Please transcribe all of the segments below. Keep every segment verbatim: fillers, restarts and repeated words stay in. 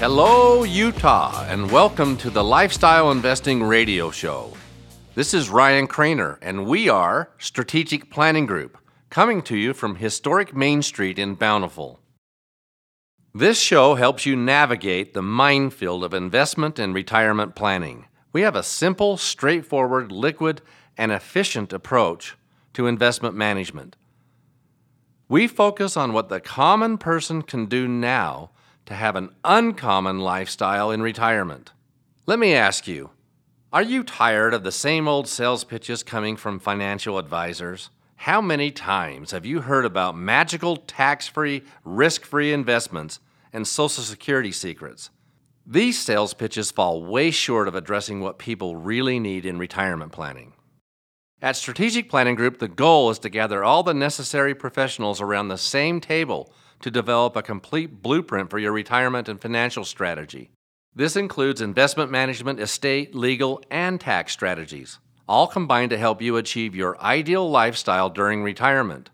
Hello, Utah, and welcome to the Lifestyle Investing Radio Show. This is Ryan Craner, and we are Strategic Planning Group, coming to you from historic Main Street in Bountiful. This show helps you navigate the minefield of investment and retirement planning. We have a simple, straightforward, liquid, and efficient approach to investment management. We focus on what the common person can do now to have an uncommon lifestyle in retirement. Let me ask you, are you tired of the same old sales pitches coming from financial advisors? How many times have you heard about magical, tax-free, risk-free investments and Social Security secrets? These sales pitches fall way short of addressing what people really need in retirement planning. At Strategic Planning Group, the goal is to gather all the necessary professionals around the same table to develop a complete blueprint for your retirement and financial strategy. This includes investment management, estate, legal, and tax strategies, all combined to help you achieve your ideal lifestyle during retirement.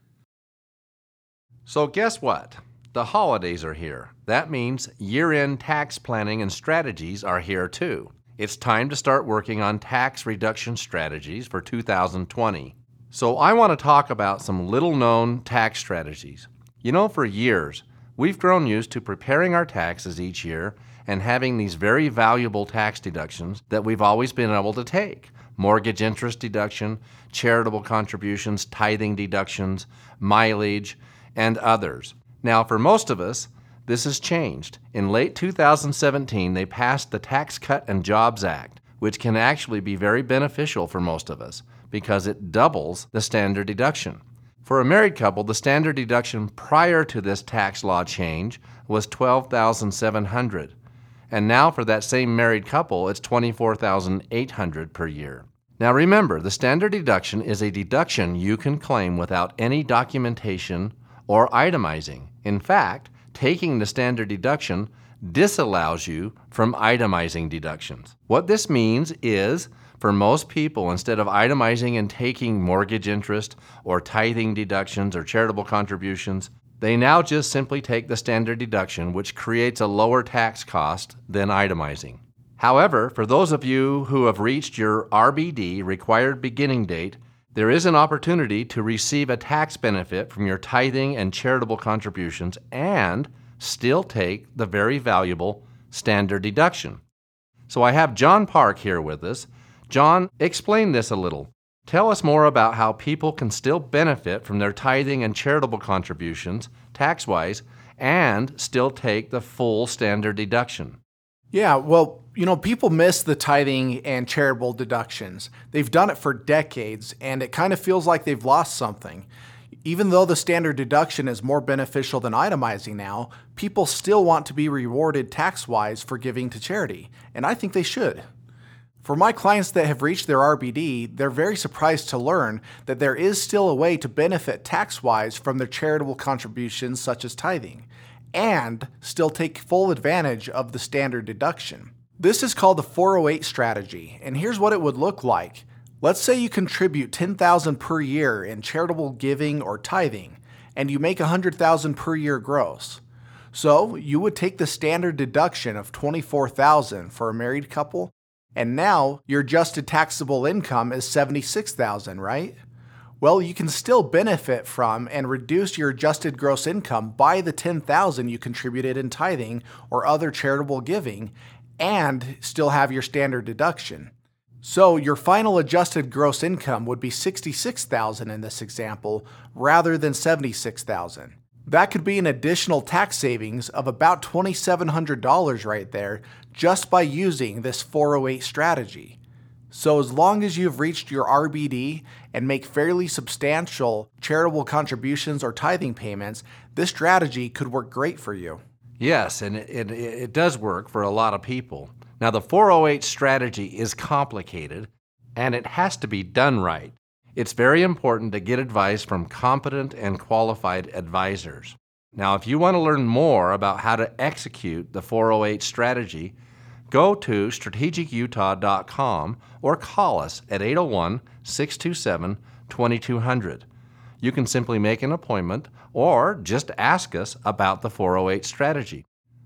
So guess what? The holidays are here. That means year-end tax planning and strategies are here too. It's time to start working on tax reduction strategies for two thousand twenty. So I want to talk about some little-known tax strategies. You know, for years, we've grown used to preparing our taxes each year and having these very valuable tax deductions that we've always been able to take. Mortgage interest deduction, charitable contributions, tithing deductions, mileage, and others. Now, for most of us, this has changed. In late two thousand seventeen, they passed the Tax Cut and Jobs Act, which can actually be very beneficial for most of us because it doubles the standard deduction. For a married couple, the standard deduction prior to this tax law change was twelve thousand seven hundred dollars, and now for that same married couple, it's twenty-four thousand eight hundred dollars per year. Now remember, the standard deduction is a deduction you can claim without any documentation or itemizing. In fact, taking the standard deduction disallows you from itemizing deductions. What this means is, for most people, instead of itemizing and taking mortgage interest or tithing deductions or charitable contributions, they now just simply take the standard deduction, which creates a lower tax cost than itemizing. However, for those of you who have reached your R B D, required beginning date, there is an opportunity to receive a tax benefit from your tithing and charitable contributions and still take the very valuable standard deduction. So I have John Park here with us. John, explain this a little. Tell us more about how people can still benefit from their tithing and charitable contributions, tax-wise, and still take the full standard deduction. Yeah, well, you know, people miss the tithing and charitable deductions. They've done it for decades, and it kind of feels like they've lost something. Even though the standard deduction is more beneficial than itemizing now, people still want to be rewarded tax-wise for giving to charity, and I think they should. For my clients that have reached their R B D, they're very surprised to learn that there is still a way to benefit tax-wise from their charitable contributions such as tithing, and still take full advantage of the standard deduction. This is called the four oh eight strategy, and here's what it would look like. Let's say you contribute ten thousand dollars per year in charitable giving or tithing, and you make one hundred thousand dollars per year gross. So you would take the standard deduction of twenty-four thousand dollars for a married couple, and now your adjusted taxable income is seventy-six thousand dollars, right? Well, you can still benefit from and reduce your adjusted gross income by the ten thousand dollars you contributed in tithing or other charitable giving, and still have your standard deduction. So your final adjusted gross income would be sixty-six thousand dollars in this example rather than seventy-six thousand dollars. That could be an additional tax savings of about two thousand seven hundred dollars right there just by using this four oh eight strategy. So as long as you've reached your R B D and make fairly substantial charitable contributions or tithing payments, this strategy could work great for you. Yes, and it, it, it does work for a lot of people. Now, the four oh eight strategy is complicated, and it has to be done right. It's very important to get advice from competent and qualified advisors. Now, if you want to learn more about how to execute the four oh eight strategy, go to strategic utah dot com or call us at eight oh one, six two seven, two two zero zero. You can simply make an appointment or just ask us about the four oh eight strategy.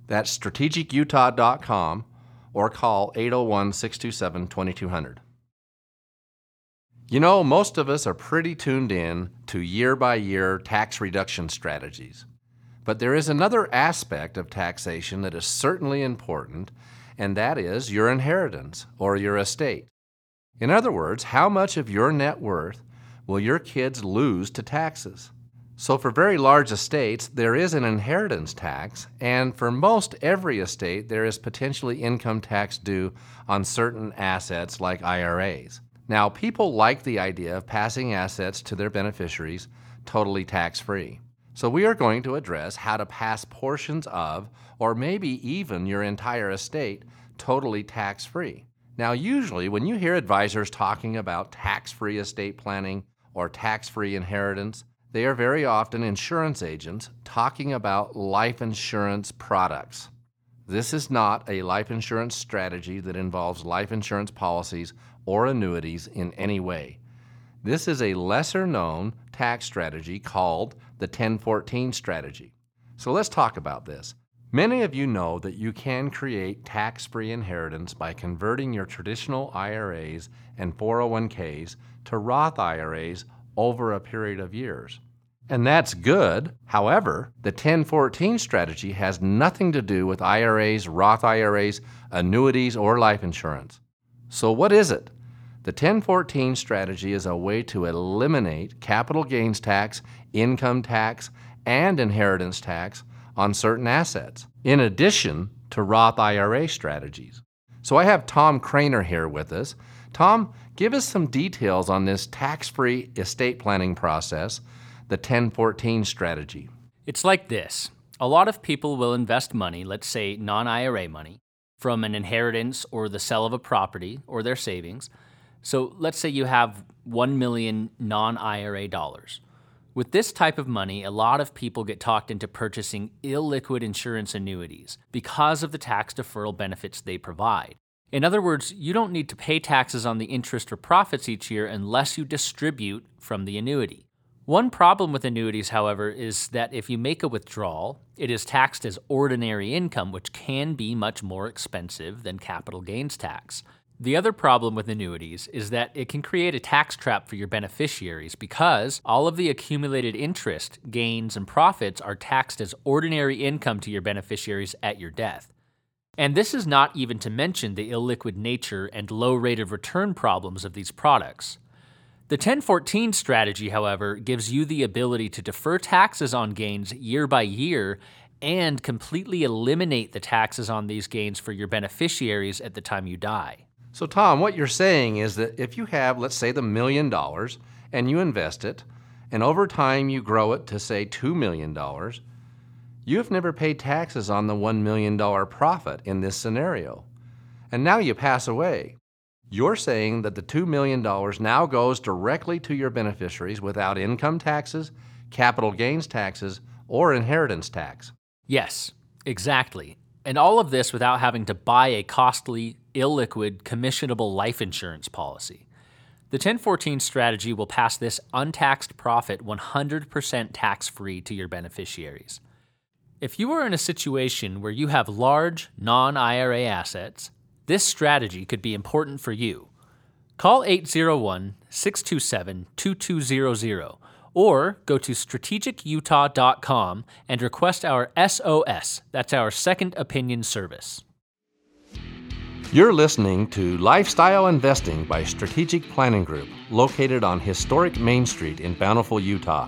That's strategic utah dot com or call eight oh one, six two seven, two two zero zero. You know, most of us are pretty tuned in to year-by-year tax reduction strategies. But there is another aspect of taxation that is certainly important, and that is your inheritance or your estate. In other words, how much of your net worth will your kids lose to taxes? So for very large estates, there is an inheritance tax, and for most every estate, there is potentially income tax due on certain assets like I R As. Now, people like the idea of passing assets to their beneficiaries totally tax-free. So we are going to address how to pass portions of, or maybe even your entire estate, totally tax-free. Now, usually when you hear advisors talking about tax-free estate planning or tax-free inheritance, they are very often insurance agents talking about life insurance products. This is not a life insurance strategy that involves life insurance policies or annuities in any way. This is a lesser-known tax strategy called the ten fourteen strategy. So let's talk about this. Many of you know that you can create tax-free inheritance by converting your traditional I R As and four oh one k's to Roth I R As over a period of years. And that's good. However, the ten fourteen strategy has nothing to do with I R As, Roth I R As, annuities, or life insurance. So what is it? The ten fourteen strategy is a way to eliminate capital gains tax, income tax, and inheritance tax on certain assets, in addition to Roth I R A strategies. So I have Tom Craner here with us. Tom, give us some details on this tax-free estate planning process, the ten fourteen strategy. It's like this. A lot of people will invest money, let's say non-I R A money, from an inheritance or the sale of a property or their savings. So let's say you have one million dollars non-I R A dollars. With this type of money, a lot of people get talked into purchasing illiquid insurance annuities because of the tax deferral benefits they provide. In other words, you don't need to pay taxes on the interest or profits each year unless you distribute from the annuity. One problem with annuities, however, is that if you make a withdrawal, it is taxed as ordinary income, which can be much more expensive than capital gains tax. The other problem with annuities is that it can create a tax trap for your beneficiaries because all of the accumulated interest, gains, and profits are taxed as ordinary income to your beneficiaries at your death. And this is not even to mention the illiquid nature and low rate of return problems of these products. The ten fourteen strategy, however, gives you the ability to defer taxes on gains year by year and completely eliminate the taxes on these gains for your beneficiaries at the time you die. So Tom, what you're saying is that if you have, let's say, the million dollars and you invest it, and over time you grow it to, say, two million dollars, you have never paid taxes on the one million dollars profit in this scenario. And now you pass away. You're saying that the two million dollars now goes directly to your beneficiaries without income taxes, capital gains taxes, or inheritance tax. Yes, exactly. And all of this without having to buy a costly, illiquid, commissionable life insurance policy. The ten fourteen strategy will pass this untaxed profit one hundred percent tax-free to your beneficiaries. If you are in a situation where you have large, non-I R A assets, this strategy could be important for you. Call eight oh one, six two seven, two two zero zero or go to strategic utah dot com and request our S O S. That's our Second Opinion service. You're listening to Lifestyle Investing by Strategic Planning Group, located on historic Main Street in Bountiful, Utah.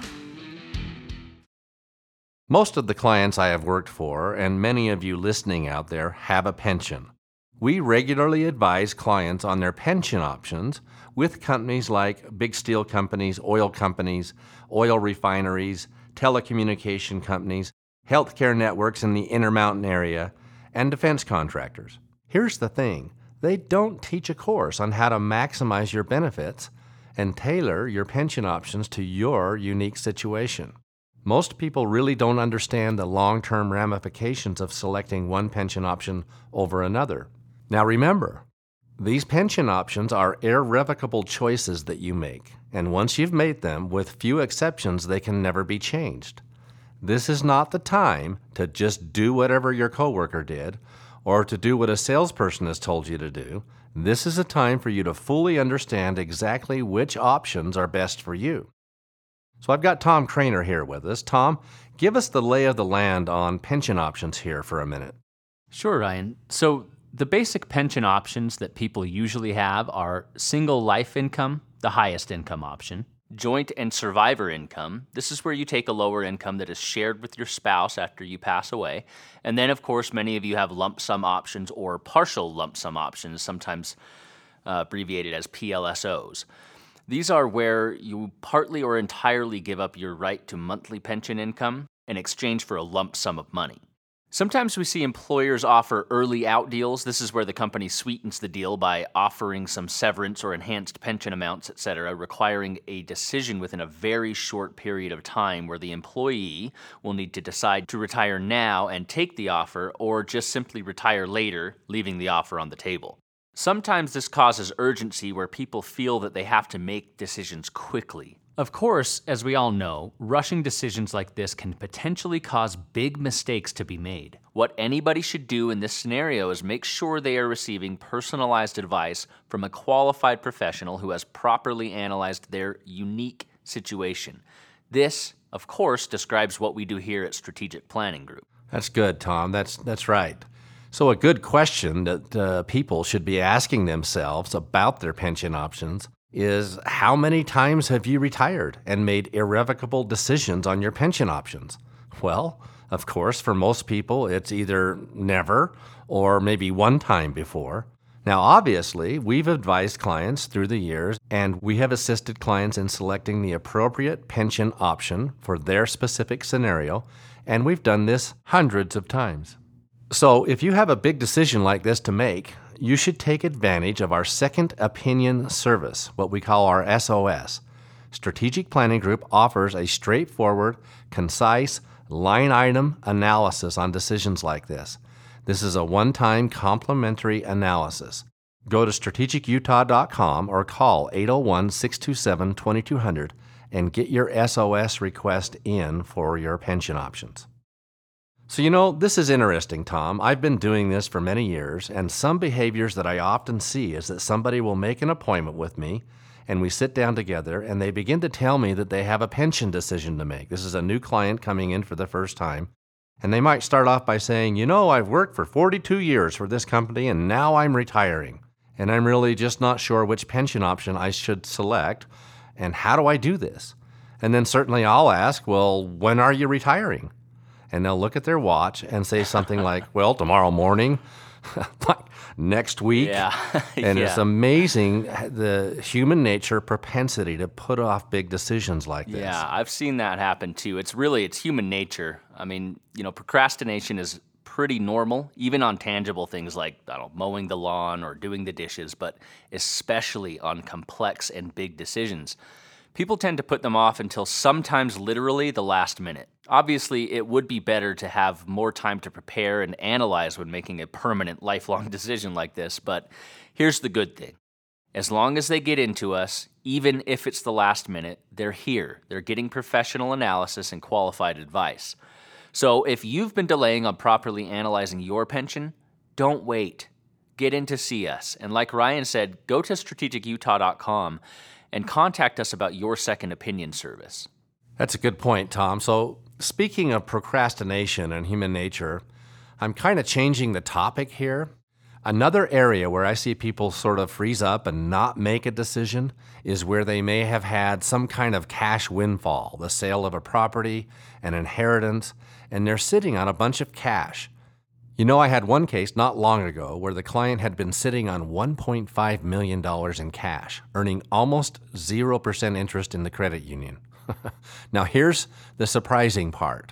Most of the clients I have worked for, and many of you listening out there, have a pension. We regularly advise clients on their pension options with companies like big steel companies, oil companies, oil refineries, telecommunication companies, healthcare networks in the Intermountain area, and defense contractors. Here's the thing, they don't teach a course on how to maximize your benefits and tailor your pension options to your unique situation. Most people really don't understand the long-term ramifications of selecting one pension option over another. Now remember, these pension options are irrevocable choices that you make, and once you've made them, with few exceptions, they can never be changed. This is not the time to just do whatever your coworker did or to do what a salesperson has told you to do. This is a time for you to fully understand exactly which options are best for you. So I've got Tom Craner here with us. Tom, give us the lay of the land on pension options here for a minute. Sure, Ryan. So the basic pension options that people usually have are single life income, the highest income option, joint and survivor income. This is where you take a lower income that is shared with your spouse after you pass away. And then, of course, many of you have lump sum options or partial lump sum options, sometimes uh, abbreviated as P L S Os. These are where you partly or entirely give up your right to monthly pension income in exchange for a lump sum of money. Sometimes we see employers offer early out deals. This is where the company sweetens the deal by offering some severance or enhanced pension amounts, et cetera, requiring a decision within a very short period of time where the employee will need to decide to retire now and take the offer or just simply retire later, leaving the offer on the table. Sometimes this causes urgency where people feel that they have to make decisions quickly. Of course, as we all know, rushing decisions like this can potentially cause big mistakes to be made. What anybody should do in this scenario is make sure they are receiving personalized advice from a qualified professional who has properly analyzed their unique situation. This, of course, describes what we do here at Strategic Planning Group. That's good, Tom. That's that's right. So a good question that uh, people should be asking themselves about their pension options is, how many times have you retired and made irrevocable decisions on your pension options? Well, of course, for most people, it's either never or maybe one time before. Now, obviously, we've advised clients through the years, and we have assisted clients in selecting the appropriate pension option for their specific scenario, and we've done this hundreds of times. So if you have a big decision like this to make, you should take advantage of our second opinion service, what we call our S O S. Strategic Planning Group offers a straightforward, concise, line item analysis on decisions like this. This is a one-time complimentary analysis. Go to strategic utah dot com or call eight oh one, six two seven, two two zero zero and get your S O S request in for your pension options. So, you know, this is interesting, Tom. I've been doing this for many years, and some behaviors that I often see is that somebody will make an appointment with me, and we sit down together, and they begin to tell me that they have a pension decision to make. This is a new client coming in for the first time, and they might start off by saying, you know, I've worked for forty-two years for this company, and now I'm retiring, and I'm really just not sure which pension option I should select, and how do I do this? And then certainly I'll ask, well, when are you retiring? And they'll look at their watch and say something like, well, tomorrow morning, like next week. Yeah. And yeah. It's amazing the human nature propensity to put off big decisions like this. Yeah, I've seen that happen too. It's really, it's human nature. I mean, you know, procrastination is pretty normal, even on tangible things like, I don't know, mowing the lawn or doing the dishes, but especially on complex and big decisions. People tend to put them off until sometimes literally the last minute. Obviously, it would be better to have more time to prepare and analyze when making a permanent, lifelong decision like this, but here's the good thing. As long as they get into us, even if it's the last minute, they're here. They're getting professional analysis and qualified advice. So if you've been delaying on properly analyzing your pension, don't wait. Get in to see us. And like Ryan said, go to strategic utah dot com and contact us about your second opinion service. That's a good point, Tom. So speaking of procrastination and human nature, I'm kind of changing the topic here. Another area where I see people sort of freeze up and not make a decision is where they may have had some kind of cash windfall, the sale of a property, an inheritance, and they're sitting on a bunch of cash. You know, I had one case not long ago where the client had been sitting on one point five million dollars in cash, earning almost zero percent interest in the credit union. Now, here's the surprising part.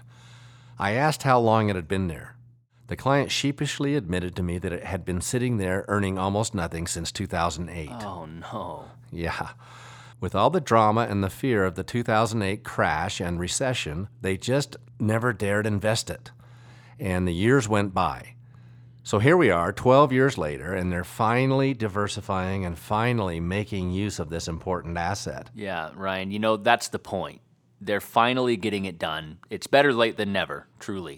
I asked how long it had been there. The client sheepishly admitted to me that it had been sitting there earning almost nothing since two thousand eight. Oh, no. Yeah. With all the drama and the fear of the two thousand eight crash and recession, they just never dared invest it. And the years went by. So here we are, twelve years later, and they're finally diversifying and finally making use of this important asset. Yeah, Ryan, you know, that's the point. They're finally getting it done. It's better late than never, truly.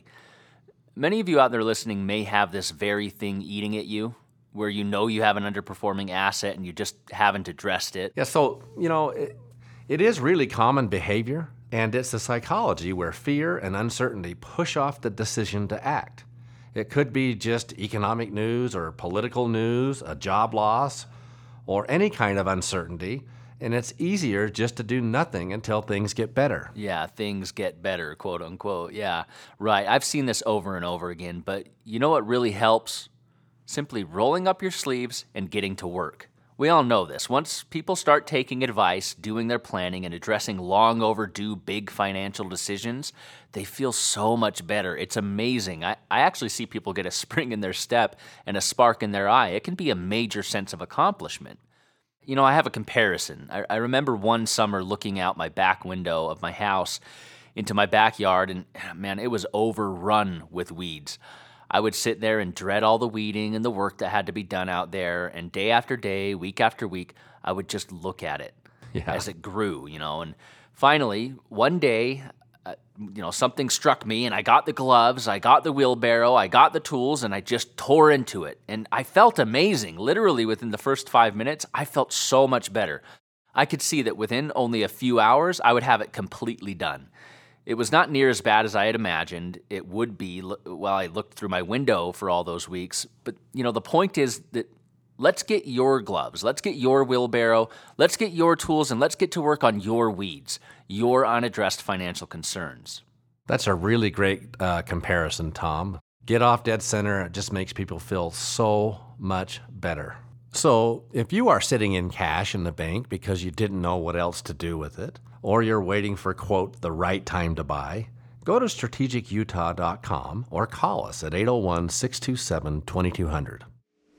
Many of you out there listening may have this very thing eating at you, where you know you have an underperforming asset and you just haven't addressed it. Yeah, so, you know, it, it is really common behavior, and it's the psychology where fear and uncertainty push off the decision to act. It could be just economic news or political news, a job loss, or any kind of uncertainty, and it's easier just to do nothing until things get better. Yeah, things get better, quote unquote. Yeah, right. I've seen this over and over again, but you know what really helps? Simply rolling up your sleeves and getting to work. We all know this. Once people start taking advice, doing their planning, and addressing long overdue big financial decisions, they feel so much better. It's amazing. I, I actually see people get a spring in their step and a spark in their eye. It can be a major sense of accomplishment. You know, I have a comparison. I, I remember one summer looking out my back window of my house into my backyard, and man, it was overrun with weeds. I would sit there and dread all the weeding and the work that had to be done out there, and day after day, week after week, I would just look at it yeah. as it grew, you know. And finally, one day, uh, you know, something struck me, and I got the gloves, I got the wheelbarrow, I got the tools, and I just tore into it. And I felt amazing. Literally, within the first five minutes, I felt so much better. I could see that within only a few hours, I would have it completely done. It was not near as bad as I had imagined it would be while I looked through my window for all those weeks. But, you know, the point is that let's get your gloves, let's get your wheelbarrow, let's get your tools, and let's get to work on your weeds, your unaddressed financial concerns. That's a really great uh, comparison, Tom. Get off dead center. It just makes people feel so much better. So if you are sitting in cash in the bank because you didn't know what else to do with it, or you're waiting for, quote, the right time to buy, go to strategic utah dot com or call us at eight oh one, six two seven, two two zero zero.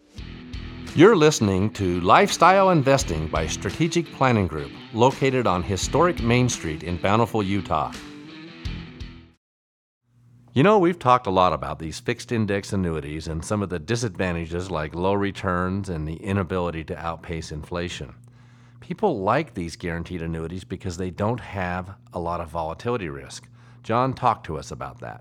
You're listening to Lifestyle Investing by Strategic Planning Group, located on historic Main Street in Bountiful, Utah. You know, we've talked a lot about these fixed index annuities and some of the disadvantages like low returns and the inability to outpace inflation. People like these guaranteed annuities because they don't have a lot of volatility risk. John, talk to us about that.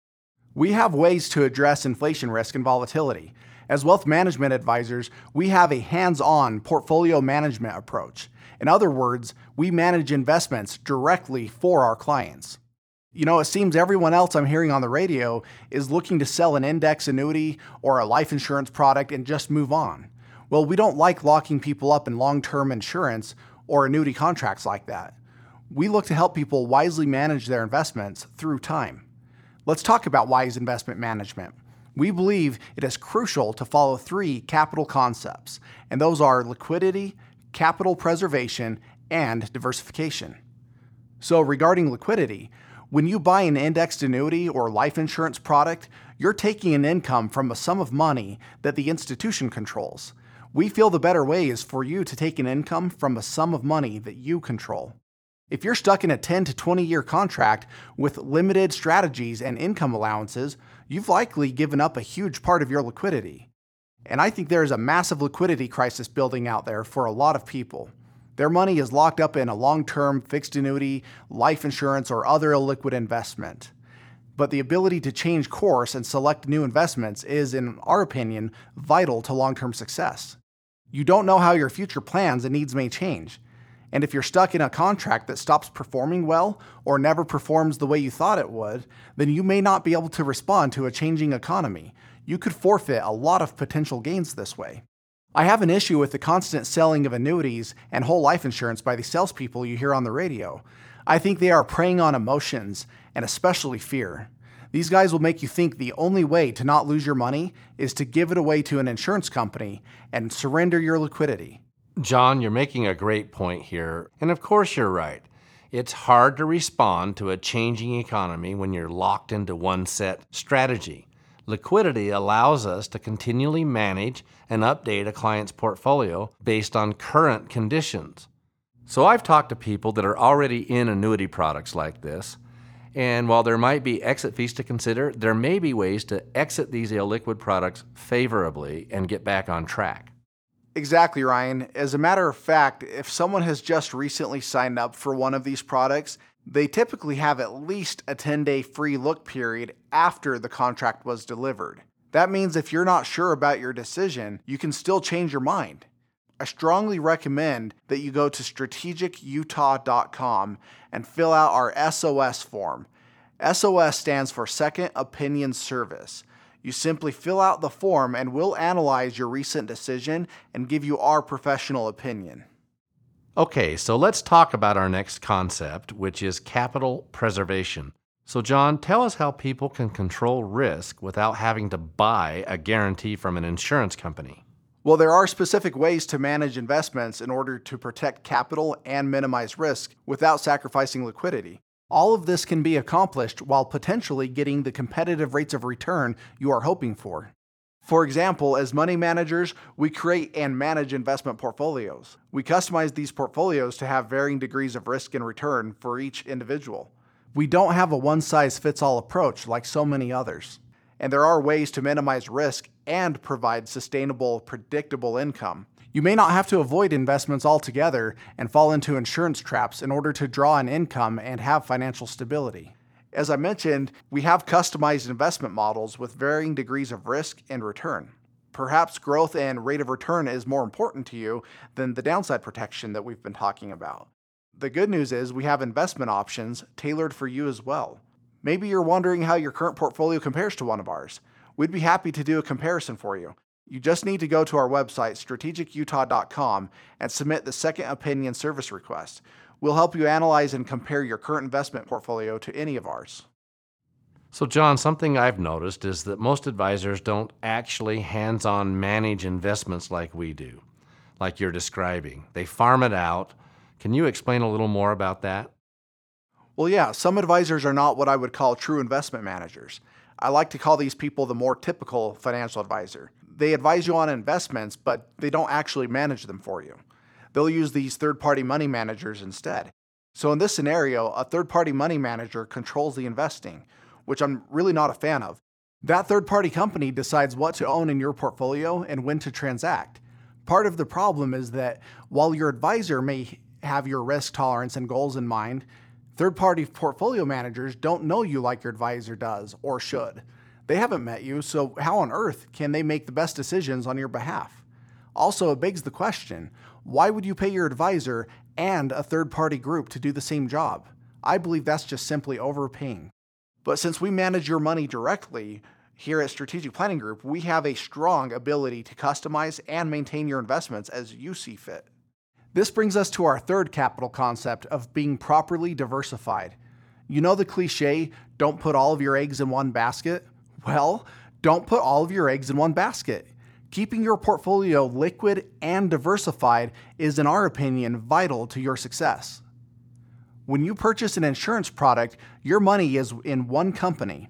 We have ways to address inflation risk and volatility. As wealth management advisors, we have a hands-on portfolio management approach. In other words, we manage investments directly for our clients. You know, it seems everyone else I'm hearing on the radio is looking to sell an index annuity or a life insurance product and just move on. Well, we don't like locking people up in long-term insurance or annuity contracts like that. We look to help people wisely manage their investments through time. Let's talk about wise investment management. We believe it is crucial to follow three capital concepts, and those are liquidity, capital preservation, and diversification. So regarding liquidity, when you buy an indexed annuity or life insurance product, you're taking an income from a sum of money that the institution controls. We feel the better way is for you to take an income from a sum of money that you control. If you're stuck in a ten to twenty year contract with limited strategies and income allowances, you've likely given up a huge part of your liquidity. And I think there is a massive liquidity crisis building out there for a lot of people. Their money is locked up in a long-term fixed annuity, life insurance, or other illiquid investment. But the ability to change course and select new investments is, in our opinion, vital to long-term success. You don't know how your future plans and needs may change. And if you're stuck in a contract that stops performing well or never performs the way you thought it would, then you may not be able to respond to a changing economy. You could forfeit a lot of potential gains this way. I have an issue with the constant selling of annuities and whole life insurance by the salespeople you hear on the radio. I think they are preying on emotions, and especially fear. These guys will make you think the only way to not lose your money is to give it away to an insurance company and surrender your liquidity. John, you're making a great point here, and of course you're right. It's hard to respond to a changing economy when you're locked into one set strategy. Liquidity allows us to continually manage and update a client's portfolio based on current conditions. So I've talked to people that are already in annuity products like this, and while there might be exit fees to consider, there may be ways to exit these illiquid products favorably and get back on track. Exactly, Ryan. As a matter of fact, if someone has just recently signed up for one of these products They typically have at least a ten-day free look period after the contract was delivered. That means if you're not sure about your decision, you can still change your mind. I strongly recommend that you go to strategic utah dot com and fill out our S O S form. S O S stands for Second Opinion Service. You simply fill out the form and we'll analyze your recent decision and give you our professional opinion. Okay, so let's talk about our next concept, which is capital preservation. So John, tell us how people can control risk without having to buy a guarantee from an insurance company. Well, there are specific ways to manage investments in order to protect capital and minimize risk without sacrificing liquidity. All of this can be accomplished while potentially getting the competitive rates of return you are hoping for. For example, as money managers, we create and manage investment portfolios. We customize these portfolios to have varying degrees of risk and return for each individual. We don't have a one-size-fits-all approach like so many others. And there are ways to minimize risk and provide sustainable, predictable income. You may not have to avoid investments altogether and fall into insurance traps in order to draw an income and have financial stability. As I mentioned, we have customized investment models with varying degrees of risk and return. Perhaps growth and rate of return is more important to you than the downside protection that we've been talking about. The good news is we have investment options tailored for you as well. Maybe you're wondering how your current portfolio compares to one of ours. We'd be happy to do a comparison for you. You just need to go to our website, strategic utah dot com, and submit the Second Opinion Service request. We'll help you analyze and compare your current investment portfolio to any of ours. So John, something I've noticed is that most advisors don't actually hands-on manage investments like we do, like you're describing. They farm it out. Can you explain a little more about that? Well, yeah, some advisors are not what I would call true investment managers. I like to call these people the more typical financial advisor. They advise you on investments, but they don't actually manage them for you. They'll use these third-party money managers instead. So in this scenario, a third-party money manager controls the investing, which I'm really not a fan of. That third-party company decides what to own in your portfolio and when to transact. Part of the problem is that while your advisor may have your risk tolerance and goals in mind, third-party portfolio managers don't know you like your advisor does or should. They haven't met you, so how on earth can they make the best decisions on your behalf? Also, it begs the question, why would you pay your advisor and a third-party group to do the same job? I believe that's just simply overpaying. But since we manage your money directly, here at Strategic Planning Group, we have a strong ability to customize and maintain your investments as you see fit. This brings us to our third capital concept of being properly diversified. You know the cliche, don't put all of your eggs in one basket? Well, don't put all of your eggs in one basket. Keeping your portfolio liquid and diversified is, in our opinion, vital to your success. When you purchase an insurance product, your money is in one company.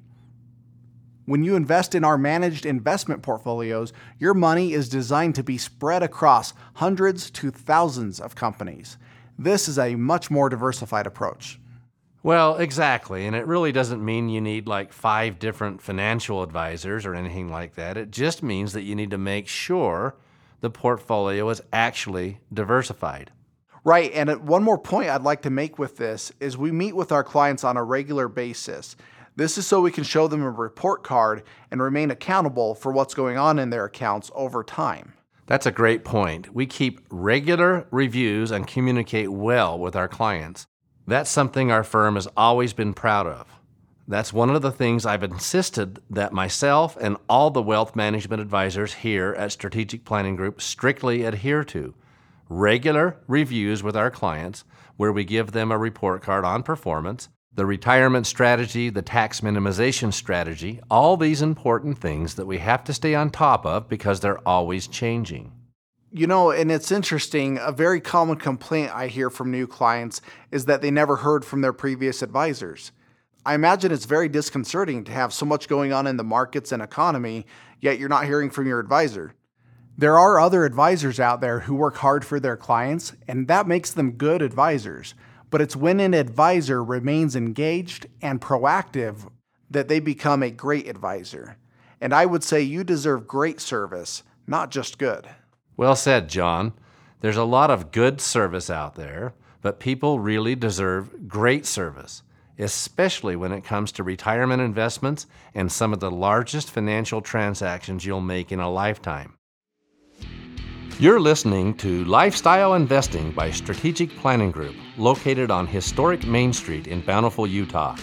When you invest in our managed investment portfolios, your money is designed to be spread across hundreds to thousands of companies. This is a much more diversified approach. Well, exactly, and it really doesn't mean you need like five different financial advisors or anything like that. It just means that you need to make sure the portfolio is actually diversified. Right, and one more point I'd like to make with this is we meet with our clients on a regular basis. This is so we can show them a report card and remain accountable for what's going on in their accounts over time. That's a great point. We keep regular reviews and communicate well with our clients. That's something our firm has always been proud of. That's one of the things I've insisted that myself and all the wealth management advisors here at Strategic Planning Group strictly adhere to. Regular reviews with our clients where we give them a report card on performance, the retirement strategy, the tax minimization strategy, all these important things that we have to stay on top of because they're always changing. You know, and it's interesting, a very common complaint I hear from new clients is that they never heard from their previous advisors. I imagine it's very disconcerting to have so much going on in the markets and economy, yet you're not hearing from your advisor. There are other advisors out there who work hard for their clients, and that makes them good advisors. But it's when an advisor remains engaged and proactive that they become a great advisor. And I would say you deserve great service, not just good. Well said, John. There's a lot of good service out there, but people really deserve great service, especially when it comes to retirement investments and some of the largest financial transactions you'll make in a lifetime. You're listening to Lifestyle Investing by Strategic Planning Group, located on historic Main Street in Bountiful, Utah.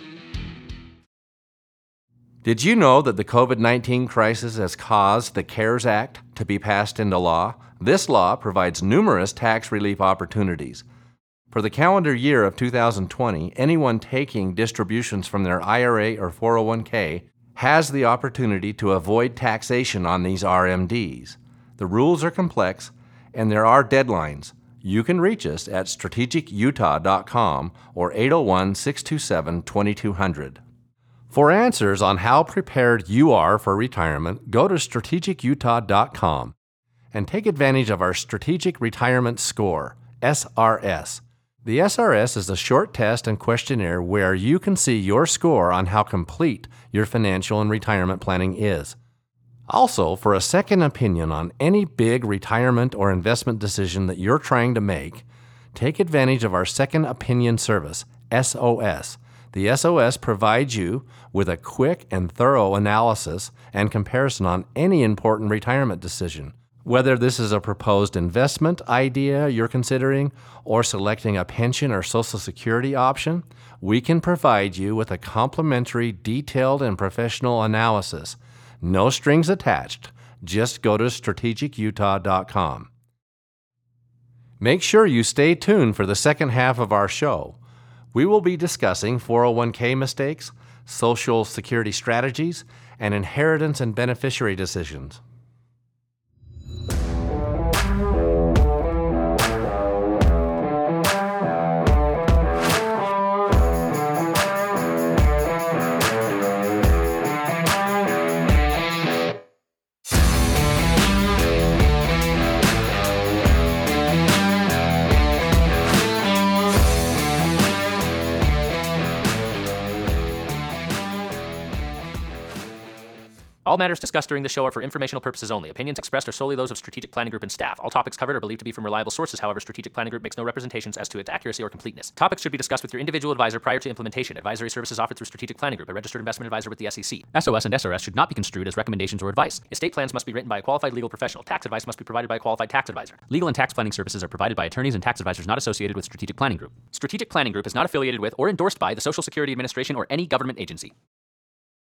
Did you know that the covid nineteen crisis has caused the CARES Act to be passed into law? This law provides numerous tax relief opportunities. For the calendar year of two thousand twenty, anyone taking distributions from their I R A or four oh one k has the opportunity to avoid taxation on these R M Ds. The rules are complex, and there are deadlines. You can reach us at strategic utah dot com or eight oh one, six two seven, two two zero zero. For answers on how prepared you are for retirement, go to strategic utah dot com and take advantage of our Strategic Retirement Score, S R S. The S R S is a short test and questionnaire where you can see your score on how complete your financial and retirement planning is. Also, for a second opinion on any big retirement or investment decision that you're trying to make, take advantage of our Second Opinion Service, S O S. The S O S provides you with a quick and thorough analysis and comparison on any important retirement decision. Whether this is a proposed investment idea you're considering or selecting a pension or Social Security option, we can provide you with a complimentary, detailed, and professional analysis. No strings attached. Just go to strategic utah dot com. Make sure you stay tuned for the second half of our show. We will be discussing four oh one k mistakes, Social Security strategies, and inheritance and beneficiary decisions. All matters discussed during the show are for informational purposes only. Opinions expressed are solely those of Strategic Planning Group and staff. All topics covered are believed to be from reliable sources. However, Strategic Planning Group makes no representations as to its accuracy or completeness. Topics should be discussed with your individual advisor prior to implementation. Advisory services offered through Strategic Planning Group, a registered investment advisor with the S E C. S O S and S R S should not be construed as recommendations or advice. Estate plans must be written by a qualified legal professional. Tax advice must be provided by a qualified tax advisor. Legal and tax planning services are provided by attorneys and tax advisors not associated with Strategic Planning Group. Strategic Planning Group is not affiliated with or endorsed by the Social Security Administration or any government agency.